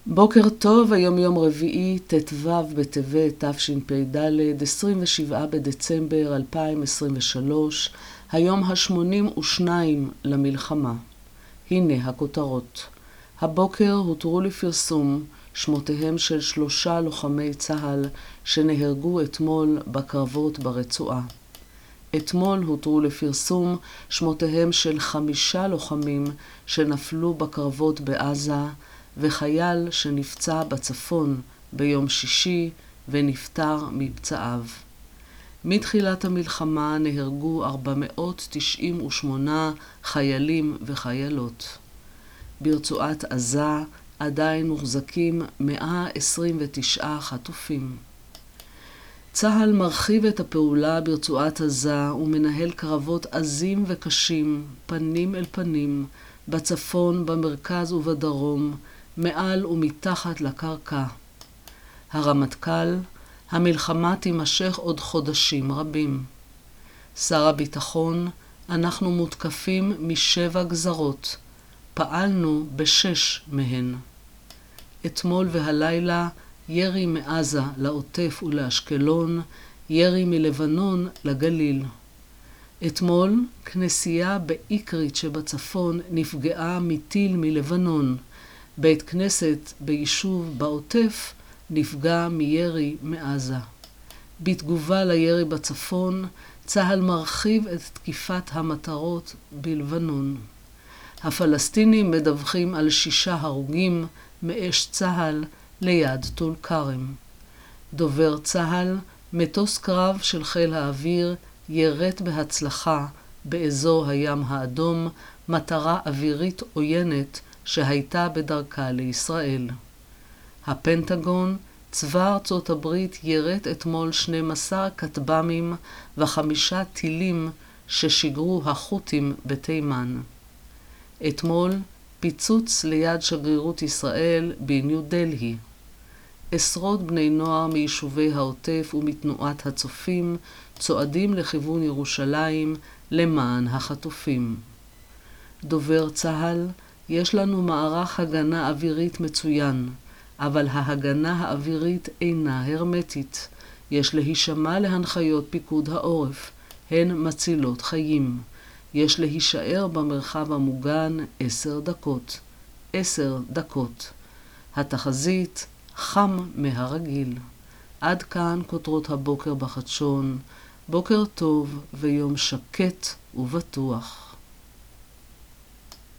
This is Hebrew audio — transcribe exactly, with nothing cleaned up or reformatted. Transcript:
בוקר טוב, היום יום רביעי, ט"ו בטבת תשפ"ד, עשרים ושבעה בדצמבר אלפיים עשרים ושלוש, היום ה-שמונים ושניים למלחמה. הנה הכותרות. הבוקר הותרו לפרסום שמותיהם של שלושה לוחמי צה"ל שנהרגו אתמול בקרבות ברצועה. אתמול הותרו לפרסום שמותיהם של חמישה לוחמים שנפלו בקרבות בעזה, וחייל שנפצע בצפון ביום שישי ונפטר מפצעיו. מתחילת המלחמה נהרגו ארבע מאות תשעים ושמונה חיילים וחיילות. ברצועת עזה עדיין מוחזקים מאה עשרים ותשעה חטופים. צה"ל מרחיב את הפעולה ברצועת עזה ומנהל קרבות עזים וקשים, פנים אל פנים, בצפון, במרכז ובדרום, מעל ומתחת לקרקע. הרמטכ"ל, המלחמה תימשך עוד חודשים רבים. שר הביטחון, אנחנו מותקפים משבע גזרות, פעלנו בשש מהן. אתמול והלילה ירי מעזה לעוטף ולאשקלון, ירי מלבנון לגליל. אתמול כנסייה באיקרית שבצפון נפגעה מטיל מלבנון. בית כנסת ביישוב בעוטף נפגע מירי מעזה. בתגובה לירי בצפון, צה"ל מרחיב את תקיפת המטרות בלבנון. הפלסטינים מדווחים על שישה הרוגים מאש צה"ל ליד טול כרם. דובר צה"ל, מטוס קרב של חיל האוויר ירט בהצלחה באזור הים האדום, מטרה אווירית עוינת שהייתה בדרכה לישראל. הפנטגון, צבא ארצות הברית ירט אתמול שנים עשר כטב"מים וחמישה טילים ששיגרו החות'ים בתימן. אתמול פיצוץ ליד שגרירות ישראל בניו דלהי. עשרות בני נוער מיישובי העוטף ומתנועת הצופים צועדים לכיוון ירושלים למען החטופים. דובר צה"ל, יש לנו מערך הגנה אווירית מצוין, אבל ההגנה האווירית אינה הרמטית. יש להישמע להנחיות פיקוד העורף, הן מצילות חיים. יש להישאר במרחב המוגן עשר דקות. עשר דקות. התחזית חם מהרגיל. עד כאן כותרות הבוקר בחדשון. בוקר טוב ויום שקט ובטוח.